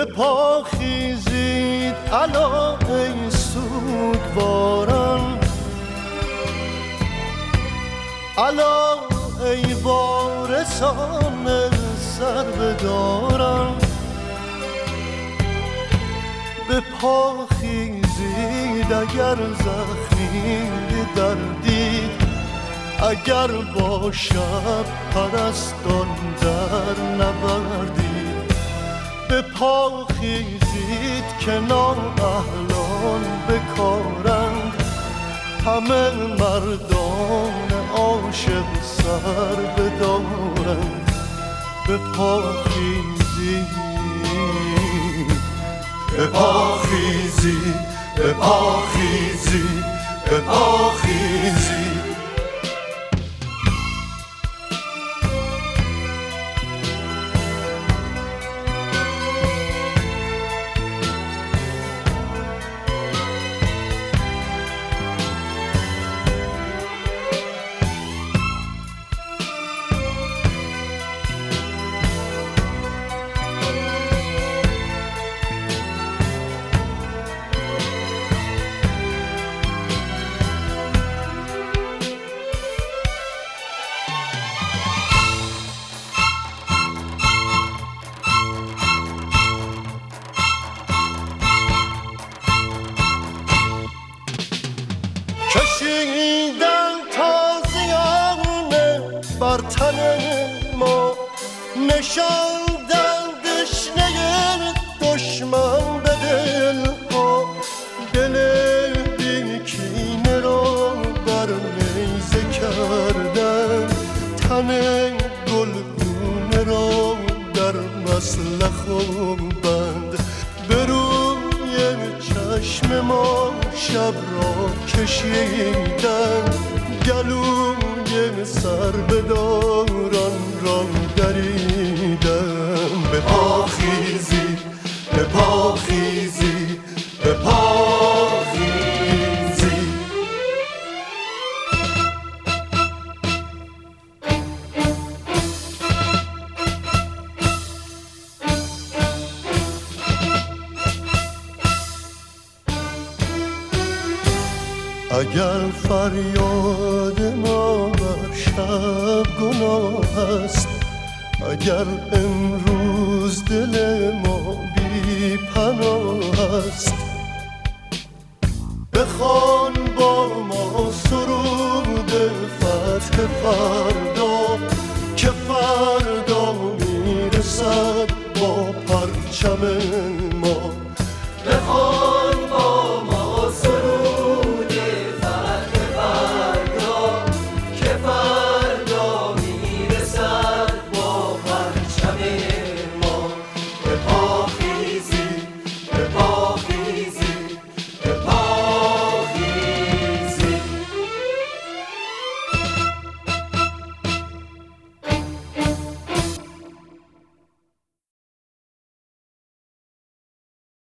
به پا خیزید الا ای سوگواران، الا ای وارثان سربداران. به پا خیزید اگر زخمی دردید، اگر با شب پرستان در نبردید. به پا خیزید که نااهلان بکارند، همه مردان عاشق سر بدارند. به پا خیزید، به پا خیزید، به پا خیزید، به پا خیزید. کشیدن تازیانه بر تن ما، نشاندن دشنه دشمن به دل ها. دل بیکینه را بر نیزه کردن، تن گلگونه را در مسلخ بند. به روی چشم ما شب را کشیدن، گلوی سربداران را دریدن. به پا خیزید، به پا خیزید، به پا خیزید. اگر فریاد ما بر شب گناه است، اگر امروز دل ما بی پناه است، بخوان با ما سرود فتح فردا، که فردا میرسد با پرچم